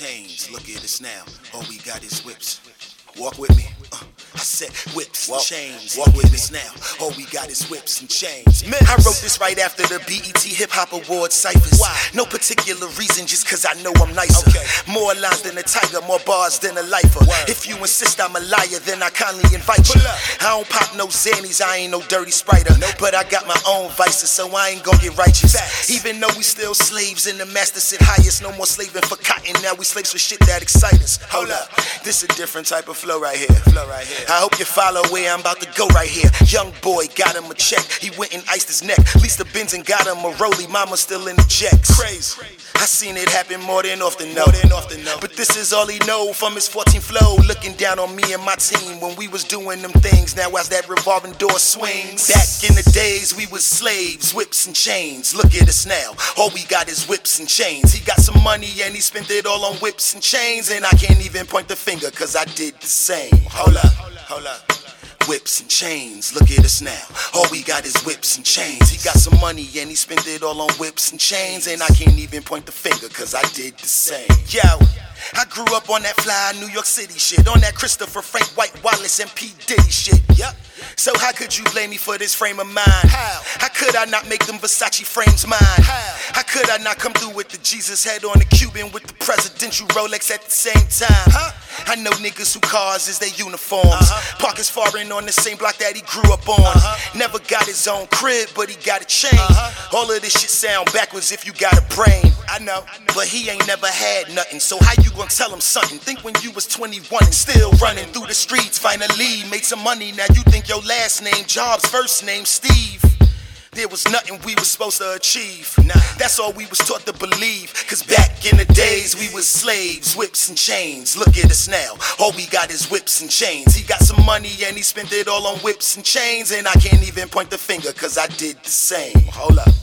chains. Look at us now. All we got is whips. Walk with me. I said whips and chains. Walk with us now. All we got is whips and chains. I wrote this right after the BET Hip Hop Awards ciphers. Why? No particular reason, just cause I know I'm nicer. Okay. More lines than a tiger, more bars than a lifer. Word. If you insist I'm a liar, then I kindly invite you. I don't pop no Xannies, I ain't no dirty spriter. Nope. But I got my own vices, so I ain't gon' get righteous. Facts. Even though we still slaves and the master sit highest. No more slaving for cotton, now we slaves for shit that excite us. Hold up, this a different type of flow right here. I hope you follow where I'm about to go right here. Young boy got him a check, he went and iced his neck. Lisa Benz and got him a rollie, mama still in the checks. Crazy. I seen it happen more than often, no. But this is all he know from his 14 flow. Looking down on me and my team when we was doing them things. Now as that revolving door swings. Back in the days we was slaves, whips and chains. Look at us now, all we got is whips and chains. He got some money and he spent it all on whips and chains. And I can't even point the finger cause I did the same. Hold up. Whips and chains, look at us now. All we got is whips and chains. He got some money and he spent it all on whips and chains. And I can't even point the finger cause I did the same. Yo, I grew up on that fly New York City shit. On that Christopher Frank White Wallace and P. Diddy shit. Yep. So how could you blame me for this frame of mind? How could I not make them Versace frames mine? How could I not come through with the Jesus head on the Cuban with the presidential Rolex at the same time? I know niggas who cars is their uniforms. Park his foreign on the same block that he grew up on. Never got his own crib, but he got a chain. All of this shit sound backwards if you got a brain. I know, but he ain't never had nothing. So how you gonna tell him something? Think when you was 21 and still running through the streets. Finally made some money, now you think your last name Jobs, first name Steve. There was nothing we was supposed to achieve. Nah, that's all we was taught to believe. Cause back in the days we was slaves, whips and chains. Look at us now, all we got is whips and chains. He got some money and he spent it all on whips and chains. And I can't even point the finger cause I did the same. Hold up.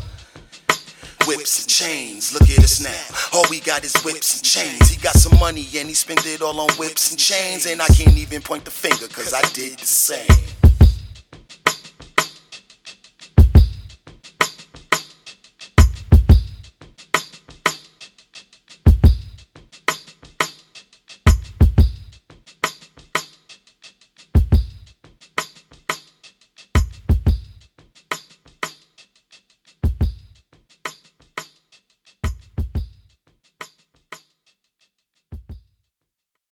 Whips and chains, look at us now. All we got is whips and chains. He got some money and he spent it all on whips and chains. And I can't even point the finger cause I did the same.